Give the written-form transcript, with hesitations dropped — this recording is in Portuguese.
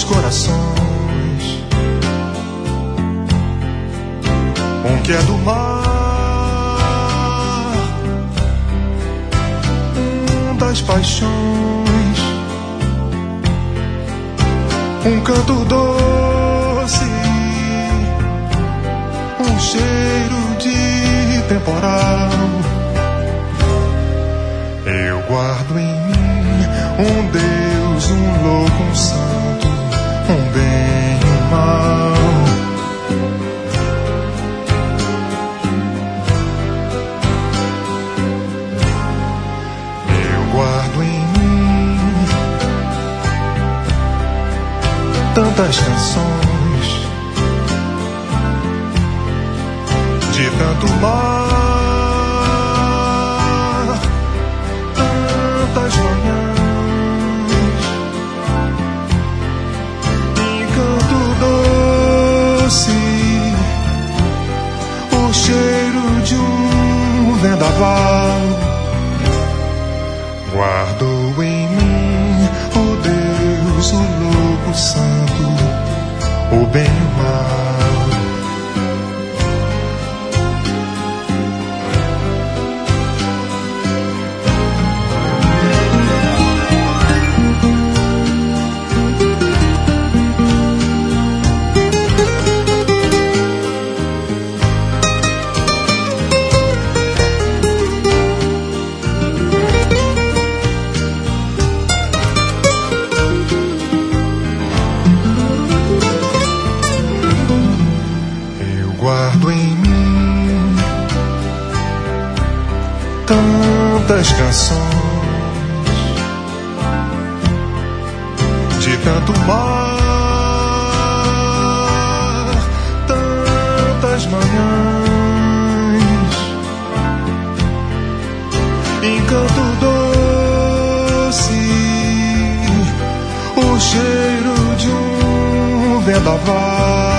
corações. Um que é do mar, das paixões, um canto doce, um cheiro de temporal. Eu guardo em mim um Deus, um louco, um santo, um bem e um mal. Eu guardo em mim tantas canções de tanto mar, tantas manhãs, encanto doce, o cheiro de um vendaval. Guardo em mim o Deus, o louco, o santo, o bem e o mal. Tantas canções de tanto mar, tantas manhãs, encanto doce, o cheiro de um vendaval.